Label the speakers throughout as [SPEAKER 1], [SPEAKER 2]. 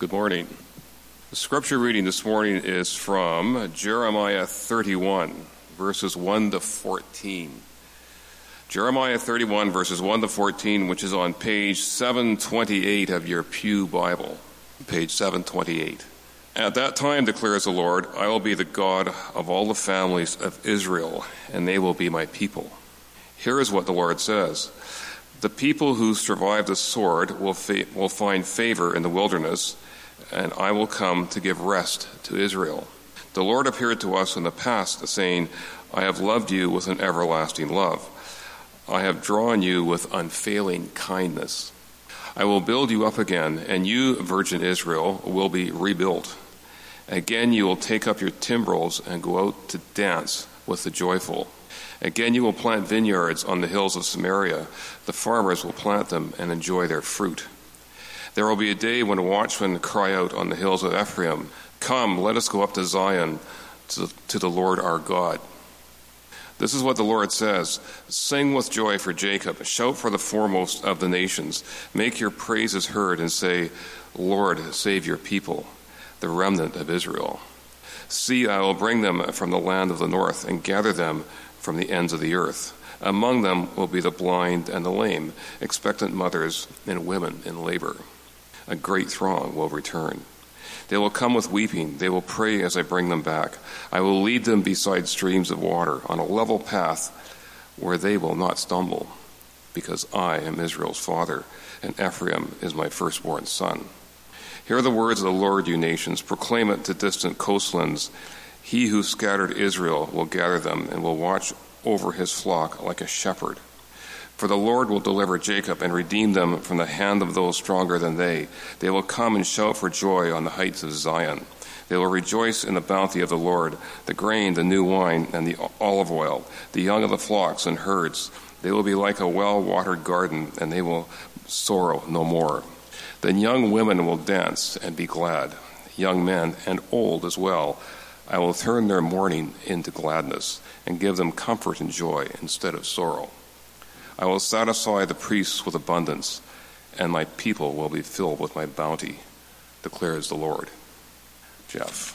[SPEAKER 1] Good morning. The scripture reading this morning is from Jeremiah 31, verses 1 to 14. Jeremiah 31, verses 1 to 14, which is on page 728 of your Pew Bible. Page 728. At that time, declares the Lord, I will be the God of all the families of Israel, and they will be my people. Here is what the Lord says. The people who survive the sword will find favor in the wilderness, and I will come to give rest to Israel. The Lord appeared to us in the past, saying, I have loved you with an everlasting love. I have drawn you with unfailing kindness. I will build you up again, and you, virgin Israel, will be rebuilt. Again you will take up your timbrels and go out to dance with the joyful. Again you will plant vineyards on the hills of Samaria. The farmers will plant them and enjoy their fruit. There will be a day when watchmen cry out on the hills of Ephraim, Come, let us go up to Zion, to the Lord our God. This is what the Lord says, Sing with joy for Jacob, shout for the foremost of the nations. Make your praises heard and say, Lord, save your people, the remnant of Israel. See, I will bring them from the land of the north and gather them from the ends of the earth. Among them will be the blind and the lame, expectant mothers and women in labor. A great throng will return. They will come with weeping. They will pray as I bring them back. I will lead them beside streams of water on a level path where they will not stumble, because I am Israel's father, and Ephraim is my firstborn son. Hear the words of the Lord, you nations. Proclaim it to distant coastlands. He who scattered Israel will gather them and will watch over his flock like a shepherd. For the Lord will deliver Jacob and redeem them from the hand of those stronger than they. They will come and shout for joy on the heights of Zion. They will rejoice in the bounty of the Lord, the grain, the new wine, and the olive oil, the young of the flocks and herds. They will be like a well-watered garden, and they will sorrow no more. Then young women will dance and be glad, young men and old as well. I will turn their mourning into gladness and give them comfort and joy instead of sorrow. I will satisfy the priests with abundance, and my people will be filled with my bounty, declares the Lord. Jeff.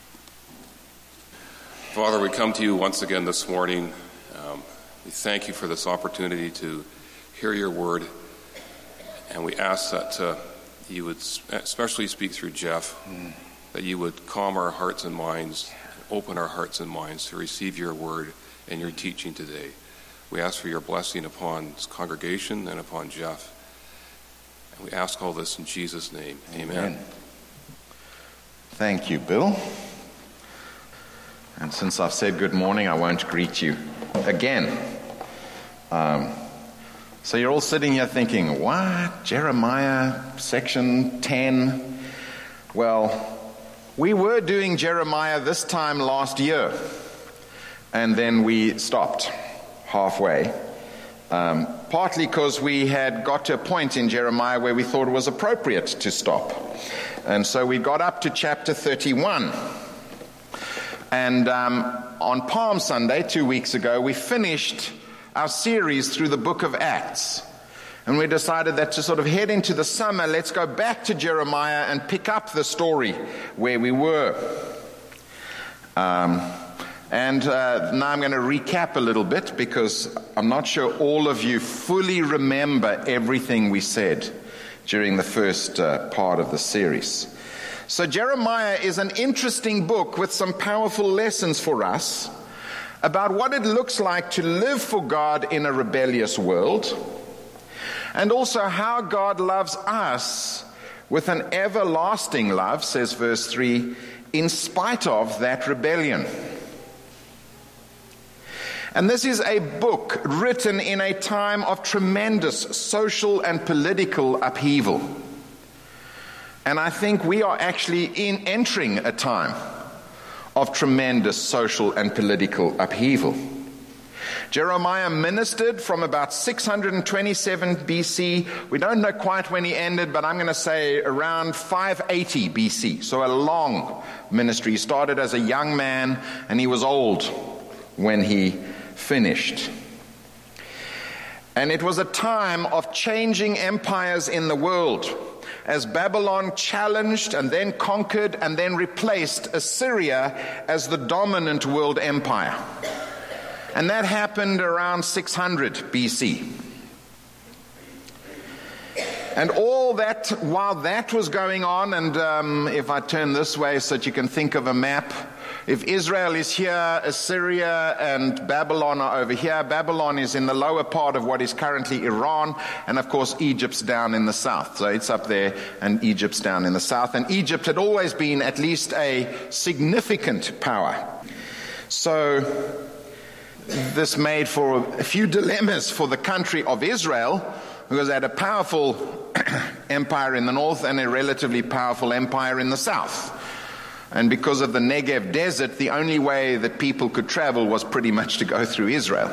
[SPEAKER 1] Father, we come to you once again this morning. We thank you for this opportunity to hear your word, and we ask that you would especially speak through Jeff, that you would calm our hearts and minds, open our hearts and minds to receive your word and your teaching today. We ask for your blessing upon this congregation and upon Jeff. And we ask all this in Jesus' name. Amen.
[SPEAKER 2] Thank you, Bill. And since I've said good morning, I won't greet you again. So you're all sitting here thinking, what? Jeremiah section 10? Well, we were doing Jeremiah this time last year, and then we stopped halfway, partly because we had got to a point in Jeremiah where we thought it was appropriate to stop. And so we got up to chapter 31. And on Palm Sunday, 2 weeks ago, we finished our series through the book of Acts. And we decided that to sort of head into the summer, let's go back to Jeremiah and pick up the story where we were. And now I'm going to recap a little bit because I'm not sure all of you fully remember everything we said during the first part of the series. So Jeremiah is an interesting book with some powerful lessons for us about what it looks like to live for God in a rebellious world, and also how God loves us with an everlasting love, says verse 3, in spite of that rebellion. And this is a book written in a time of tremendous social and political upheaval. And I think we are actually entering a time of tremendous social and political upheaval. Jeremiah ministered from about 627 BC. We don't know quite when he ended, but I'm going to say around 580 BC. So a long ministry. He started as a young man, and he was old when he finished. And it was a time of changing empires in the world. as Babylon challenged and then conquered and then replaced Assyria as the dominant world empire. And that happened around 600 BC. And all that, while that was going on, and if I turn this way so that you can think of a map, if Israel is here, Assyria and Babylon are over here. Babylon is in the lower part of what is currently Iran, and of course Egypt's down in the south. So it's up there, and Egypt's down in the south. And Egypt had always been at least a significant power. So this made for a few dilemmas for the country of Israel, because they had a powerful empire in the north and a relatively powerful empire in the south. And because of the Negev desert, the only way that people could travel was pretty much to go through Israel.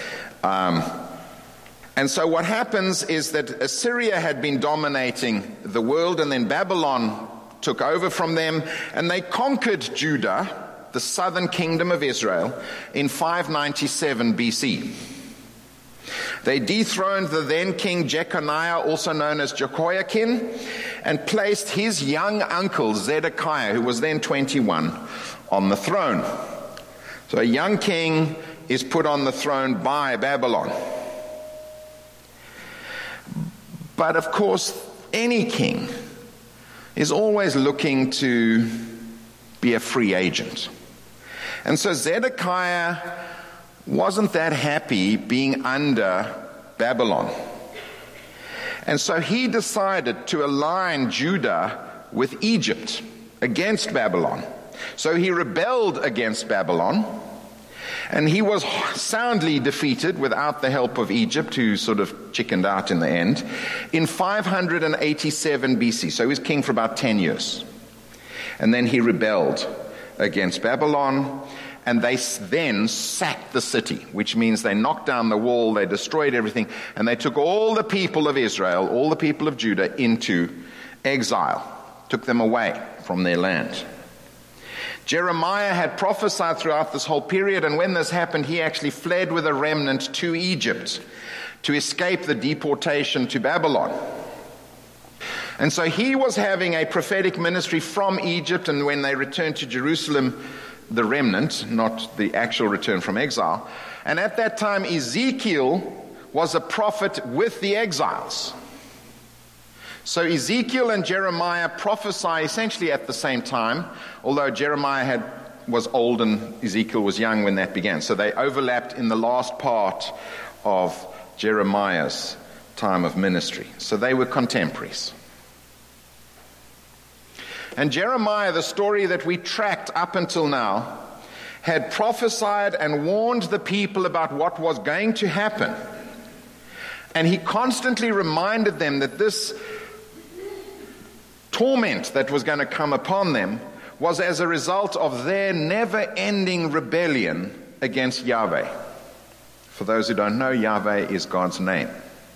[SPEAKER 2] And so what happens is that Assyria had been dominating the world, and then Babylon took over from them, and they conquered Judah, the southern kingdom of Israel, in 597 BC. They dethroned the then king Jeconiah, also known as Jehoiakim, and placed his young uncle Zedekiah, who was then 21, on the throne. So a young king is put on the throne by Babylon. But of course, any king is always looking to be a free agent. And so Zedekiah wasn't that happy being under Babylon. And so he decided to align Judah with Egypt against Babylon. So he rebelled against Babylon, and he was soundly defeated without the help of Egypt, who sort of chickened out in the end, in 587 BC. So he was king for about 10 years. And then he rebelled against Babylon, and they then sacked the city, which means they knocked down the wall, they destroyed everything, and they took all the people of Israel, all the people of Judah, into exile, took them away from their land. Jeremiah had prophesied throughout this whole period, and when this happened, he actually fled with a remnant to Egypt to escape the deportation to Babylon. And so he was having a prophetic ministry from Egypt, and when they returned to Jerusalem, the remnant, not the actual return from exile. And at that time, Ezekiel was a prophet with the exiles. So Ezekiel and Jeremiah prophesy essentially at the same time, although Jeremiah was old and Ezekiel was young when that began. So they overlapped in the last part of Jeremiah's time of ministry. So they were contemporaries. And Jeremiah, the story that we tracked up until now, had prophesied and warned the people about what was going to happen. And he constantly reminded them that this torment that was going to come upon them was as a result of their never-ending rebellion against Yahweh. For those who don't know, Yahweh is God's name.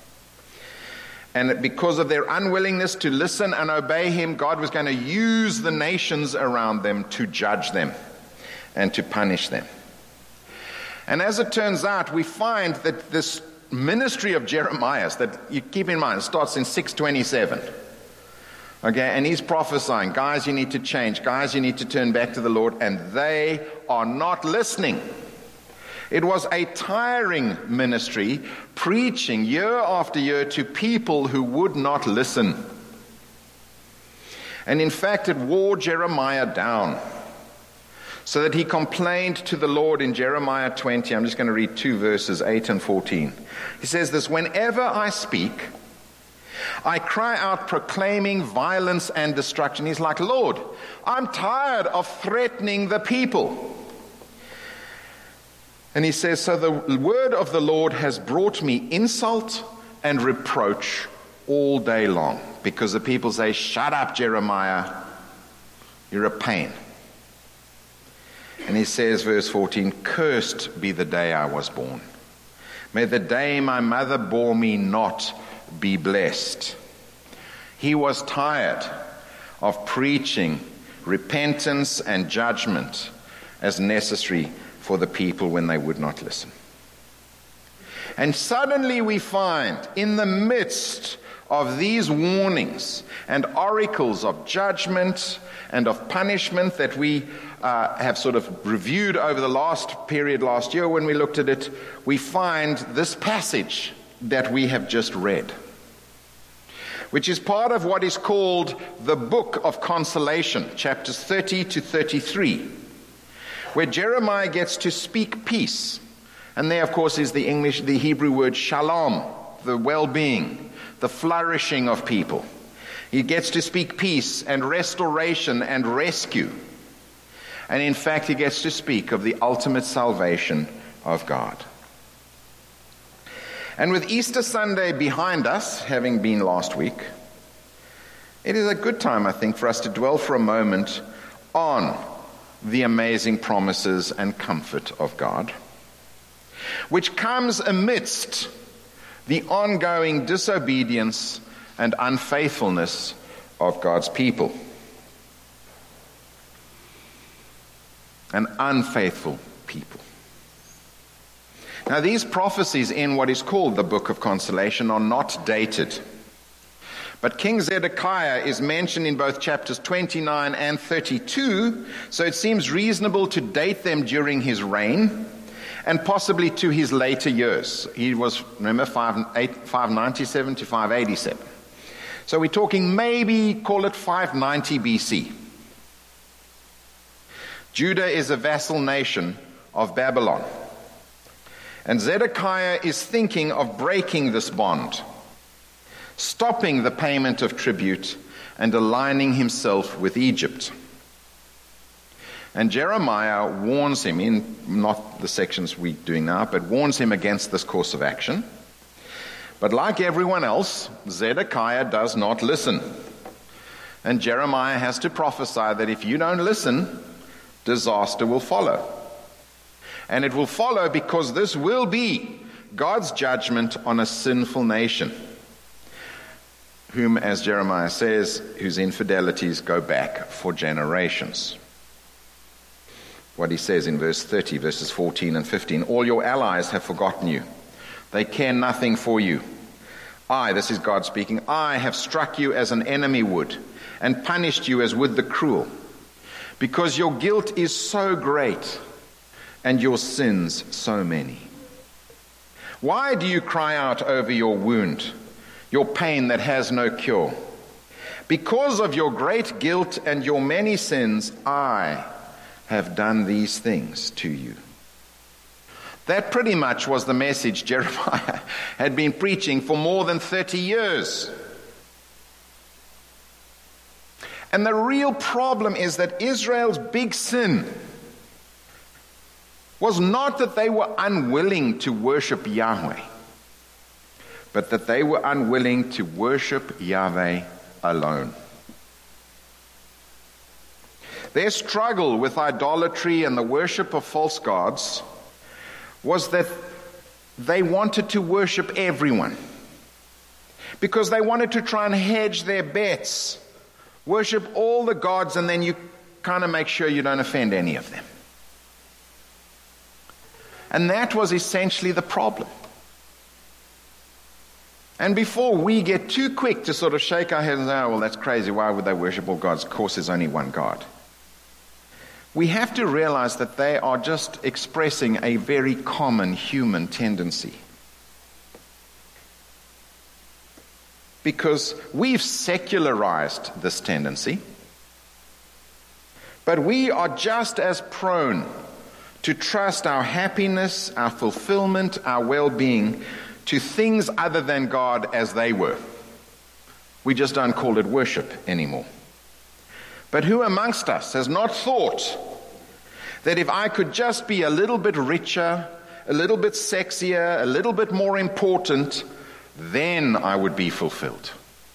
[SPEAKER 2] And because of their unwillingness to listen and obey him, God was going to use the nations around them to judge them and to punish them. And as it turns out, we find that this ministry of Jeremiah, that you keep in mind, it starts in 627. Okay, and he's prophesying, guys, you need to change. Guys, you need to turn back to the Lord. And they are not listening. It was a tiring ministry, preaching year after year to people who would not listen. And in fact, it wore Jeremiah down, so that he complained to the Lord in Jeremiah 20. I'm just going to read 2 verses, 8 and 14. He says this, "Whenever I speak, I cry out proclaiming violence and destruction." He's like, Lord, I'm tired of threatening the people. And he says, so the word of the Lord has brought me insult and reproach all day long. Because the people say, shut up, Jeremiah, you're a pain. And he says, verse 14, cursed be the day I was born. May the day my mother bore me not be blessed. He was tired of preaching repentance and judgment as necessary for the people when they would not listen. And suddenly we find, in the midst of these warnings and oracles of judgment and of punishment that we have sort of reviewed over the last year when we looked at it, we find this passage that we have just read, which is part of what is called the Book of Consolation, chapters 30 to 33, where Jeremiah gets to speak peace. And there, of course, is the Hebrew word shalom, the well-being, the flourishing of people. He gets to speak peace and restoration and rescue. And in fact, he gets to speak of the ultimate salvation of God. And with Easter Sunday behind us, having been last week, it is a good time, I think, for us to dwell for a moment on the amazing promises and comfort of God, which comes amidst the ongoing disobedience and unfaithfulness of God's people. An unfaithful people. Now, these prophecies in what is called the Book of Consolation are not dated. But King Zedekiah is mentioned in both chapters 29 and 32, so it seems reasonable to date them during his reign and possibly to his later years. He was, remember, 597 to 587. So we're talking maybe, call it 590 BC. Judah is a vassal nation of Babylon. And Zedekiah is thinking of breaking this bond, stopping the payment of tribute and aligning himself with Egypt. And Jeremiah warns him, in not the sections we're doing now, but warns him against this course of action. But like everyone else, Zedekiah does not listen. And Jeremiah has to prophesy that if you don't listen, disaster will follow. And it will follow because this will be God's judgment on a sinful nation, whom, as Jeremiah says, whose infidelities go back for generations. What he says in verse 30, verses 14 and 15, all your allies have forgotten you. They care nothing for you. I, this is God speaking, I have struck you as an enemy would and punished you as would the cruel, because your guilt is so great and your sins so many. Why do you cry out over your wound, your pain that has no cure? Because of your great guilt and your many sins, I have done these things to you. That pretty much was the message Jeremiah had been preaching for more than 30 years. And the real problem is that Israel's big sin was not that they were unwilling to worship Yahweh, but that they were unwilling to worship Yahweh alone. Their struggle with idolatry and the worship of false gods was that they wanted to worship everyone, because they wanted to try and hedge their bets, worship all the gods, and then you kind of make sure you don't offend any of them. And that was essentially the problem. And before we get too quick to sort of shake our heads and say, oh, well, that's crazy, why would they worship all gods? Of course, there's only one God. We have to realize that they are just expressing a very common human tendency. Because we've secularized this tendency, but we are just as prone to trust our happiness, our fulfillment, our well-being to things other than God as they were. We just don't call it worship anymore. But who amongst us has not thought that if I could just be a little bit richer, a little bit sexier, a little bit more important, then I would be fulfilled.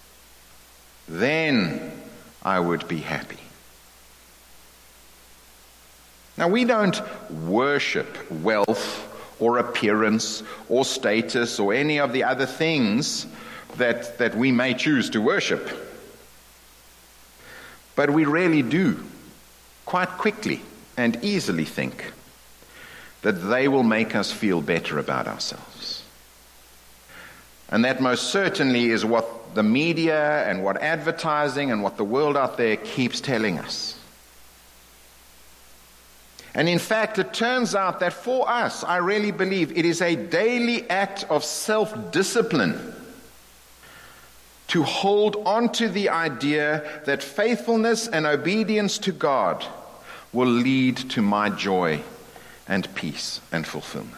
[SPEAKER 2] Then I would be happy. Now, we don't worship wealth or appearance or status or any of the other things that we may choose to worship. But we really do quite quickly and easily think that they will make us feel better about ourselves. And that most certainly is what the media and what advertising and what the world out there keeps telling us. And in fact, it turns out that for us, I really believe it is a daily act of self-discipline to hold on to the idea that faithfulness and obedience to God will lead to my joy and peace and fulfillment.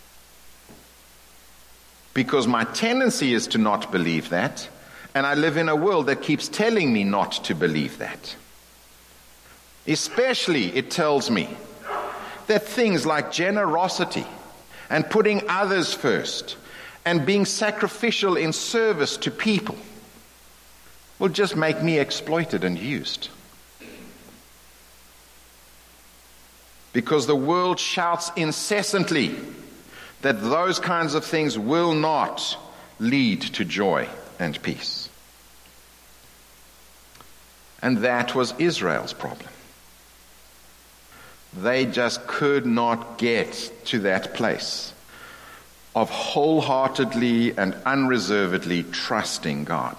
[SPEAKER 2] Because my tendency is to not believe that, and I live in a world that keeps telling me not to believe that. Especially, it tells me that things like generosity and putting others first and being sacrificial in service to people will just make me exploited and used. Because the world shouts incessantly that those kinds of things will not lead to joy and peace. And that was Israel's problem. They just could not get to that place of wholeheartedly and unreservedly trusting God.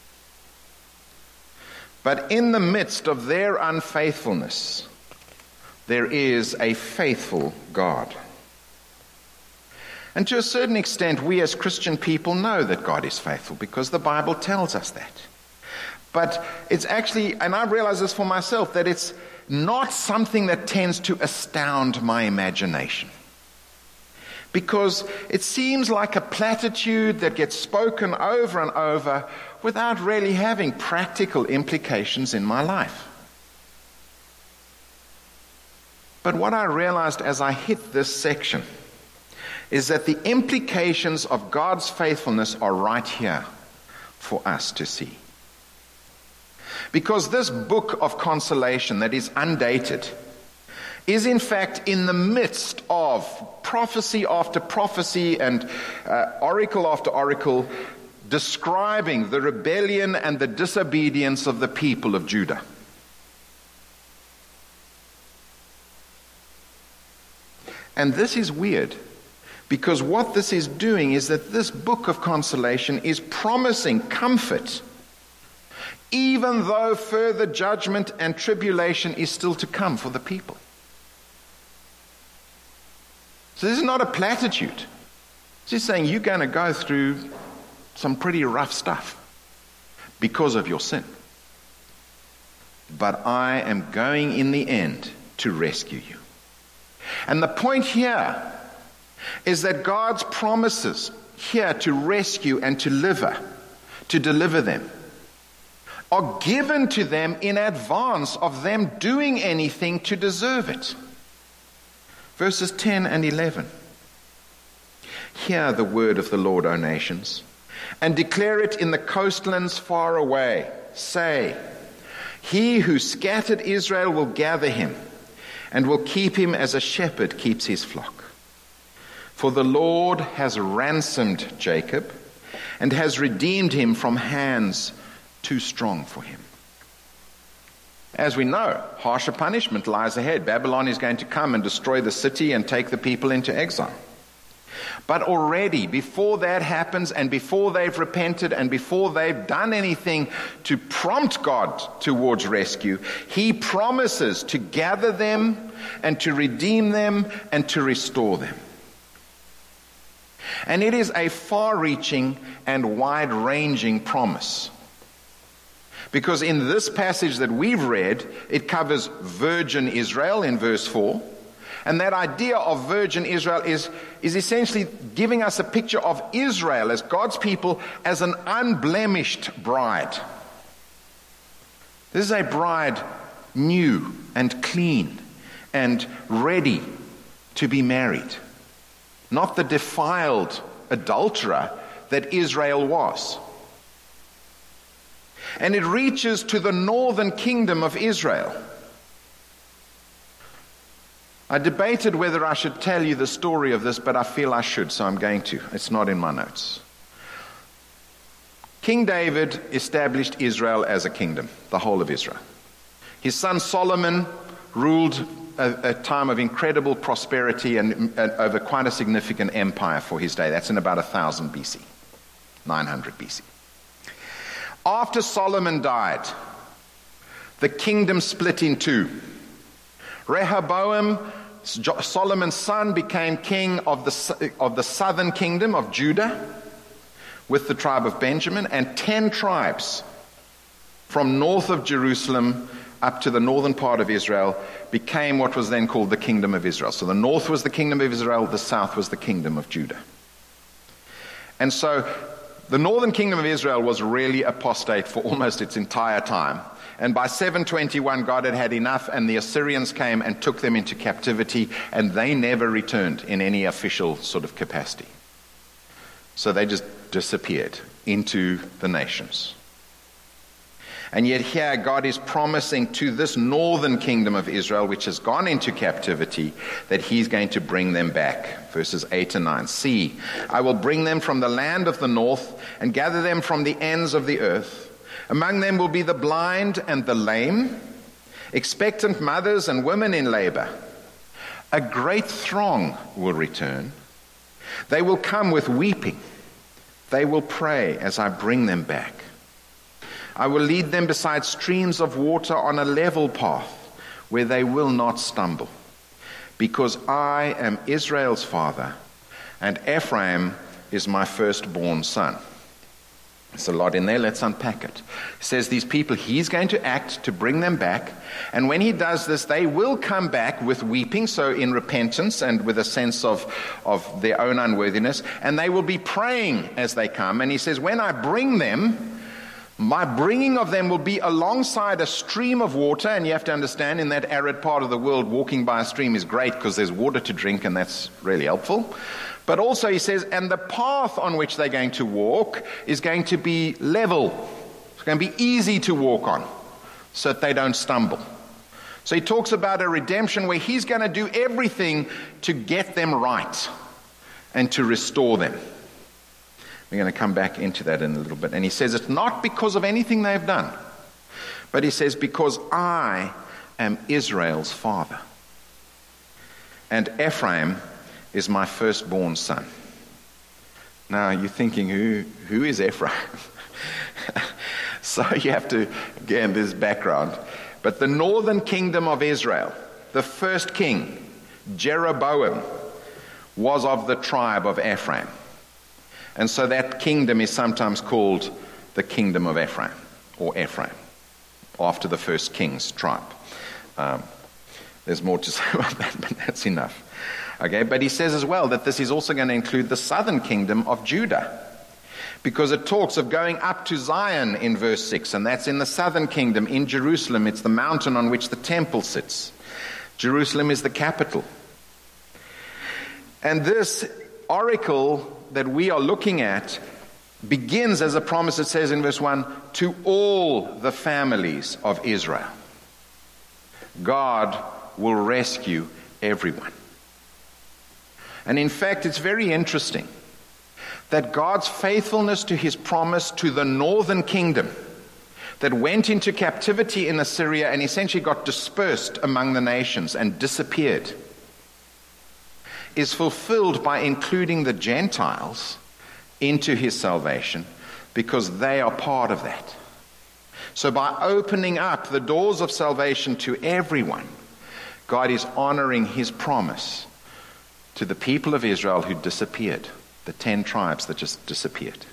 [SPEAKER 2] But in the midst of their unfaithfulness, there is a faithful God. And to a certain extent, we as Christian people know that God is faithful because the Bible tells us that. But it's actually, and I realize this for myself, that it's not something that tends to astound my imagination. Because it seems like a platitude that gets spoken over and over without really having practical implications in my life. But what I realized as I hit this section is that the implications of God's faithfulness are right here for us to see. Because this book of consolation that is undated is in fact in the midst of prophecy after prophecy and oracle after oracle describing the rebellion and the disobedience of the people of Judah. And this is weird, because what this is doing is that this book of consolation is promising comfort, even though further judgment and tribulation is still to come for the people. So this is not a platitude. It's just saying you're going to go through some pretty rough stuff because of your sin. But I am going in the end to rescue you. And the point here is that God's promises here to rescue and to deliver them, are given to them in advance of them doing anything to deserve it. Verses 10 and 11. Hear the word of the Lord, O nations, and declare it in the coastlands far away. Say, he who scattered Israel will gather him, and will keep him as a shepherd keeps his flock. For the Lord has ransomed Jacob, and has redeemed him from hands too strong for him. As we know, harsher punishment lies ahead. Babylon is going to come and destroy the city and take the people into exile. But already, before that happens, and before they've repented, and before they've done anything to prompt God towards rescue, he promises to gather them, and to redeem them, and to restore them. And it is a far-reaching and wide-ranging promise. Because in this passage that we've read, it covers virgin Israel in verse 4. And that idea of virgin Israel is essentially giving us a picture of Israel as God's people as an unblemished bride. This is a bride new and clean and ready to be married. Not the defiled adulterer that Israel was. And it reaches to the northern kingdom of Israel. I debated whether I should tell you the story of this, but I feel I should, so I'm going to. It's not in my notes. King David established Israel as a kingdom, the whole of Israel. His son Solomon ruled a time of incredible prosperity and over quite a significant empire for his day. That's in about 1000 BC, 900 BC. After Solomon died, the kingdom split in two. Rehoboam, Solomon's son, became king of the southern kingdom of Judah with the tribe of Benjamin, and 10 tribes from north of Jerusalem up to the northern part of Israel became what was then called the kingdom of Israel. So the north was the kingdom of Israel, the south was the kingdom of Judah. And so the northern kingdom of Israel was really apostate for almost its entire time. And by 721, God had had enough, and the Assyrians came and took them into captivity, and they never returned in any official sort of capacity. So they just disappeared into the nations. And yet here God is promising to this northern kingdom of Israel, which has gone into captivity, that he's going to bring them back. Verses 8 and 9. See, I will bring them from the land of the north and gather them from the ends of the earth. Among them will be the blind and the lame, expectant mothers and women in labor. A great throng will return. They will come with weeping. They will pray as I bring them back. I will lead them beside streams of water on a level path where they will not stumble. Because I am Israel's father, and Ephraim is my firstborn son. There's a lot in there. Let's unpack it. It says these people, he's going to act to bring them back. And when he does this, they will come back with weeping, so in repentance and with a sense of their own unworthiness. And they will be praying as they come. And he says, when I bring them, my bringing of them will be alongside a stream of water. And you have to understand, in that arid part of the world, walking by a stream is great because there's water to drink, and that's really helpful. But also he says, and the path on which they're going to walk is going to be level. It's going to be easy to walk on so that they don't stumble. So he talks about a redemption where he's going to do everything to get them right and to restore them. We're going to come back into that in a little bit. And he says it's not because of anything they've done, but he says, because I am Israel's father, and Ephraim is my firstborn son. Now you're thinking, who is Ephraim? So you have to, again, this background. But the northern kingdom of Israel, the first king, Jeroboam, was of the tribe of Ephraim. And so that kingdom is sometimes called the kingdom of Ephraim, or Ephraim, after the first king's tribe. There's more to say about that, but that's enough. Okay, but he says as well that this is also going to include the southern kingdom of Judah, because it talks of going up to Zion in verse 6, and that's in the southern kingdom, in Jerusalem. It's the mountain on which the temple sits. Jerusalem is the capital. And this oracle that we are looking at begins as a promise, it says in verse 1, to all the families of Israel. God will rescue everyone. And in fact, it's very interesting that God's faithfulness to his promise to the northern kingdom that went into captivity in Assyria and essentially got dispersed among the nations and disappeared is fulfilled by including the Gentiles into his salvation, because they are part of that. So by opening up the doors of salvation to everyone, God is honoring his promise to the people of Israel who disappeared, the 10 tribes that just disappeared.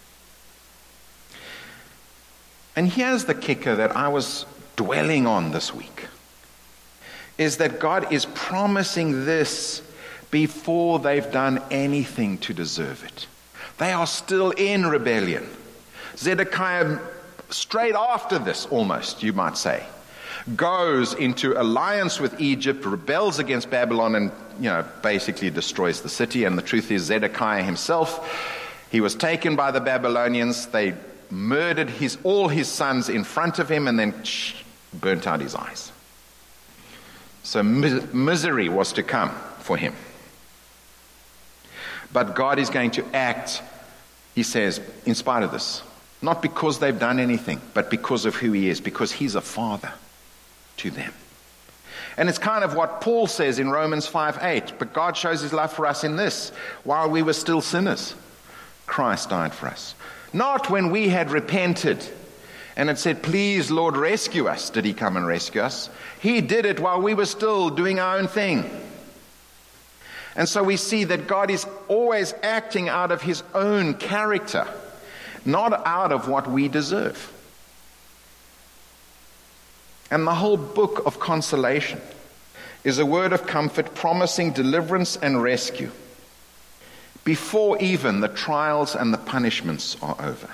[SPEAKER 2] And here's the kicker that I was dwelling on this week, is that God is promising this before they've done anything to deserve it. They are still in rebellion. Zedekiah, straight after this, almost, you might say, goes into alliance with Egypt, rebels against Babylon, and basically destroys the city. And the truth is, Zedekiah himself, he was taken by the Babylonians. They murdered all his sons in front of him and then burnt out his eyes. So misery was to come for him. But God is going to act, he says, in spite of this. Not because they've done anything, but because of who he is, because he's a father to them. And it's kind of what Paul says in Romans 5:8. But God shows his love for us in this: while we were still sinners, Christ died for us. Not when we had repented And it said, please, Lord, rescue us. Did he come and rescue us? He did it while we were still doing our own thing. And so we see that God is always acting out of his own character, not out of what we deserve. And the whole book of consolation is a word of comfort promising deliverance and rescue before even the trials and the punishments are over.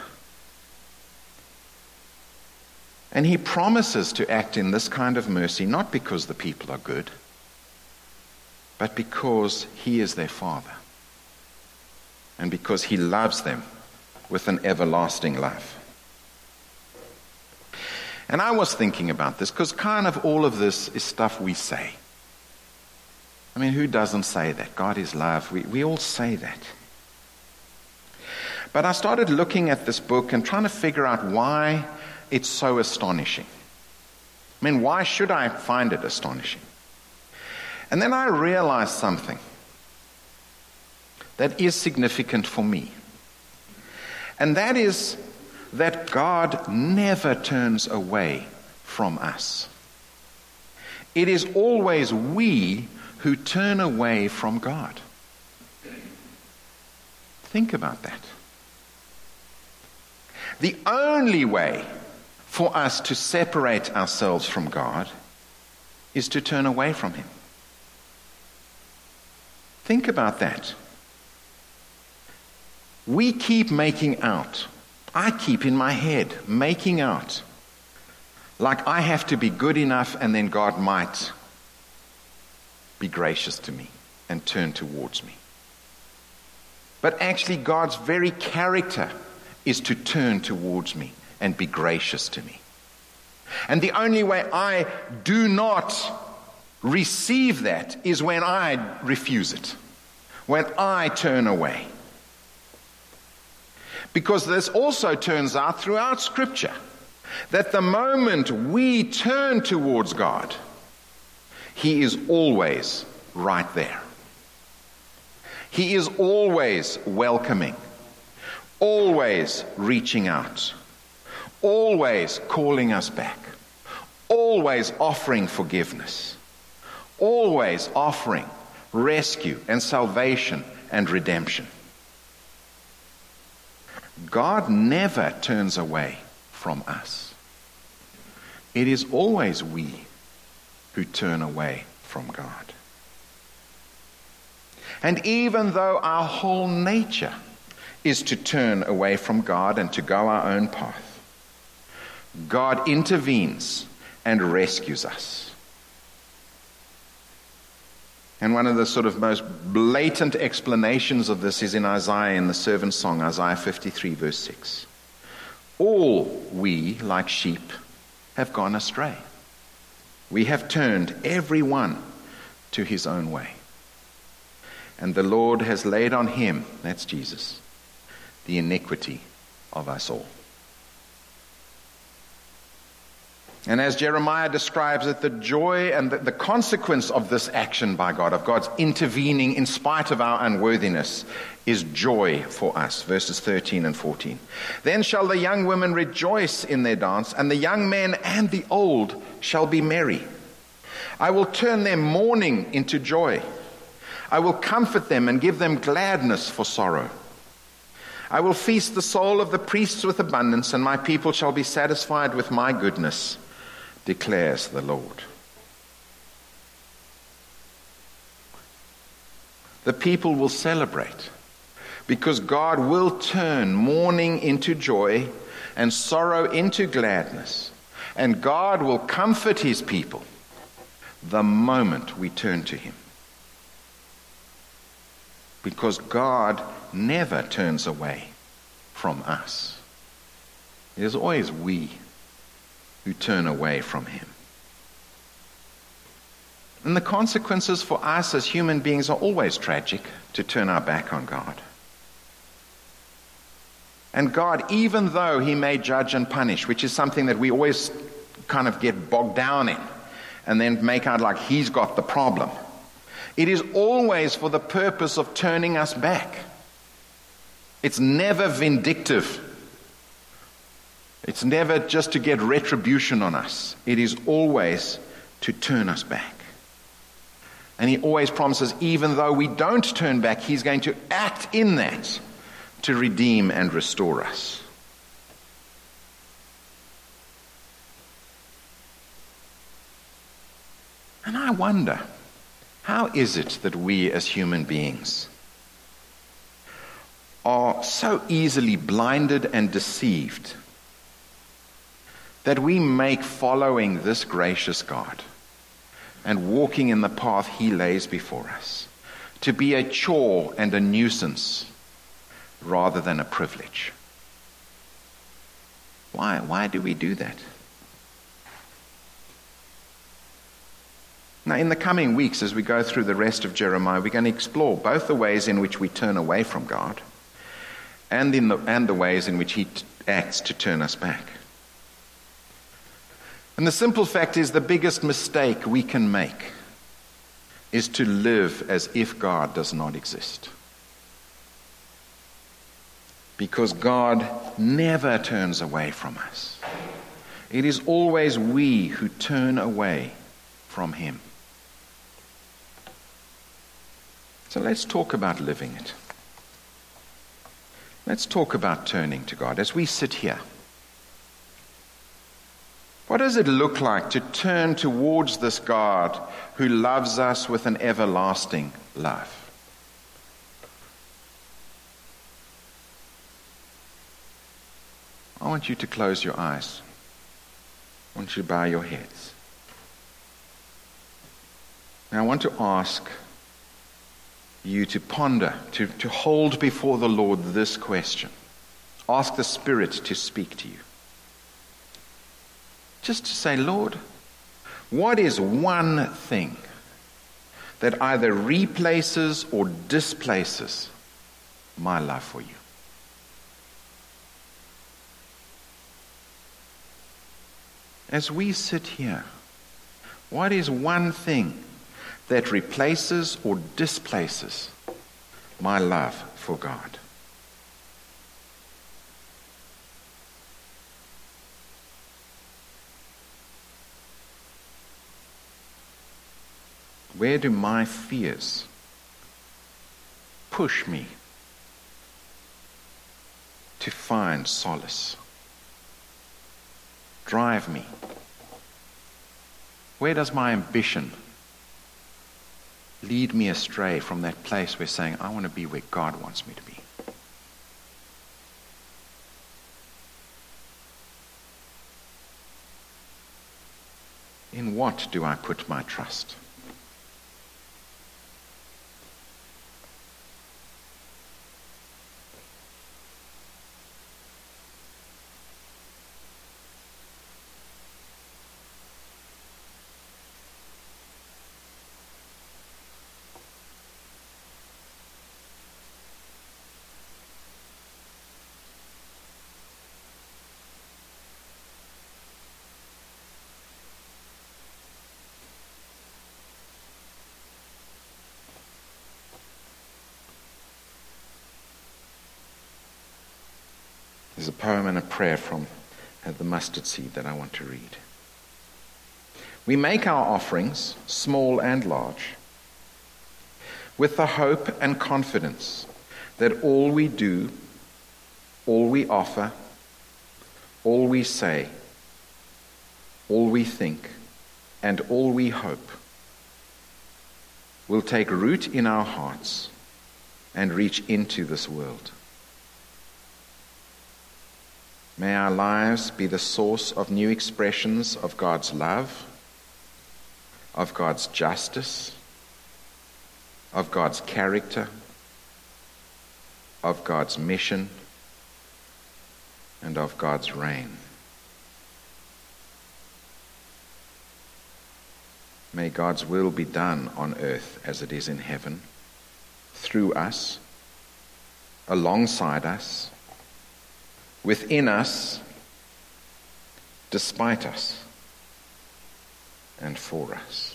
[SPEAKER 2] And he promises to act in this kind of mercy, not because the people are good, but because he is their Father, and because he loves them with an everlasting love. And I was thinking about this, because kind of all of this is stuff we say. I mean, who doesn't say that? God is love. We all say that. But I started looking at this book and trying to figure out why it's so astonishing. I mean, why should I find it astonishing? And then I realized something that is significant for me. And that is that God never turns away from us. It is always we who turn away from God. Think about that. The only way for us to separate ourselves from God is to turn away from him. Think about that. We keep making out, I keep in my head making out like I have to be good enough and then God might be gracious to me and turn towards me. But actually God's very character is to turn towards me and be gracious to me. And the only way I do not receive that is when I refuse it, when I turn away. Because this also turns out throughout Scripture that the moment we turn towards God, he is always right there. He is always welcoming, always reaching out, always calling us back, always offering forgiveness, always offering rescue and salvation and redemption. God never turns away from us. It is always we who turn away from God. And even though our whole nature is to turn away from God and to go our own path, God intervenes and rescues us. And one of the sort of most blatant explanations of this is in Isaiah, in the servant song, Isaiah 53, verse 6. All we, like sheep, have gone astray. We have turned every one to his own way. And the Lord has laid on him, that's Jesus, the iniquity of us all. And as Jeremiah describes it, the joy and the consequence of this action by God, of God's intervening in spite of our unworthiness, is joy for us. Verses 13 and 14. Then shall the young women rejoice in their dance, and the young men and the old shall be merry. I will turn their mourning into joy. I will comfort them and give them gladness for sorrow. I will feast the soul of the priests with abundance, and my people shall be satisfied with my goodness, declares the Lord. The people will celebrate because God will turn mourning into joy and sorrow into gladness. And God will comfort his people the moment we turn to him. Because God never turns away from us. It is always we who turn away from him. And the consequences for us as human beings are always tragic, to turn our back on God. And God, even though he may judge and punish, which is something that we always kind of get bogged down in and then make out like he's got the problem, it is always for the purpose of turning us back. It's never vindictive. It's never just to get retribution on us. It is always to turn us back. And he always promises, even though we don't turn back, he's going to act in that to redeem and restore us. And I wonder, how is it that we as human beings are so easily blinded and deceived that we make following this gracious God and walking in the path he lays before us to be a chore and a nuisance rather than a privilege? Why do we do that? Now, in the coming weeks, as we go through the rest of Jeremiah, we're going to explore both the ways in which we turn away from God and the ways in which he acts to turn us back. And the simple fact is, the biggest mistake we can make is to live as if God does not exist. Because God never turns away from us. It is always we who turn away from him. So let's talk about living it. Let's talk about turning to God as we sit here. What does it look like to turn towards this God who loves us with an everlasting love? I want you to close your eyes. I want you to bow your heads. Now I want to ask you to ponder, to hold before the Lord this question. Ask the Spirit to speak to you. Just to say, Lord, what is one thing that either replaces or displaces my love for you? As we sit here, what is one thing that replaces or displaces my love for God? Where do my fears push me to find solace? Drive me? Where does my ambition lead me astray from that place where saying, I want to be where God wants me to be? In what do I put my trust? There's a poem and a prayer from the mustard seed that I want to read. We make our offerings, small and large, with the hope and confidence that all we do, all we offer, all we say, all we think, and all we hope will take root in our hearts and reach into this world. May our lives be the source of new expressions of God's love, of God's justice, of God's character, of God's mission, and of God's reign. May God's will be done on earth as it is in heaven, through us, alongside us, within us, despite us, and for us.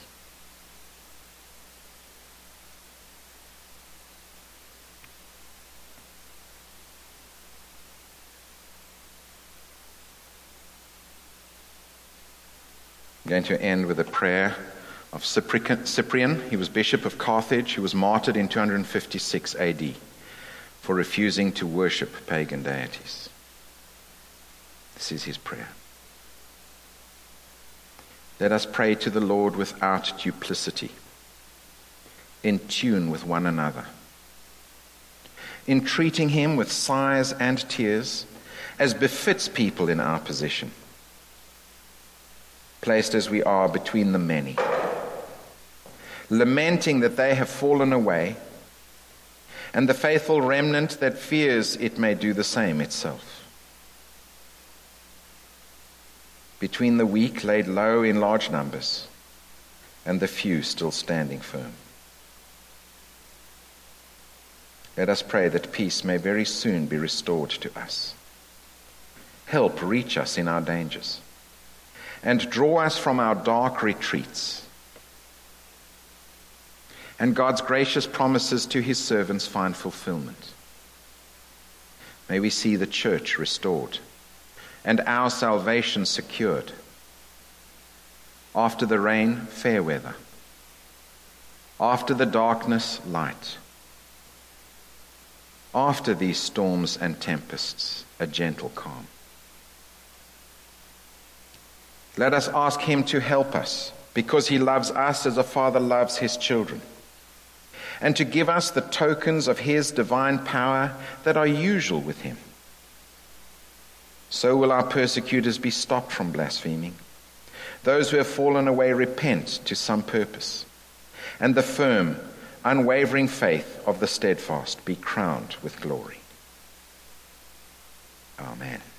[SPEAKER 2] I'm going to end with a prayer of Cyprian. He was Bishop of Carthage. He was martyred in 256 AD for refusing to worship pagan deities. This is his prayer. Let us pray to the Lord without duplicity, in tune with one another, entreating him with sighs and tears, as befits people in our position, placed as we are between the many, lamenting that they have fallen away, and the faithful remnant that fears it may do the same itself. Between the weak laid low in large numbers, and the few still standing firm. Let us pray that peace may very soon be restored to us. Help reach us in our dangers, and draw us from our dark retreats. And God's gracious promises to his servants find fulfillment. May we see the church restored, and our salvation secured. After the rain, fair weather. After the darkness, light. After these storms and tempests, a gentle calm. Let us ask him to help us, because he loves us as a father loves his children, and to give us the tokens of his divine power that are usual with him. So will our persecutors be stopped from blaspheming. Those who have fallen away repent to some purpose, and the firm, unwavering faith of the steadfast be crowned with glory. Amen.